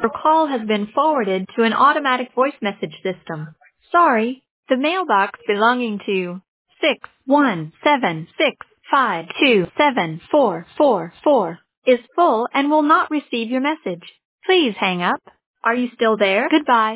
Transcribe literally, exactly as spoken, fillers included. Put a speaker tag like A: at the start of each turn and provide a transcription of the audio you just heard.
A: Your call has been forwarded to an automatic voice message system. Sorry, the mailbox belonging to six one seven six five two seven four four four is full and will not receive your message. Please hang up. Are you still there? Goodbye.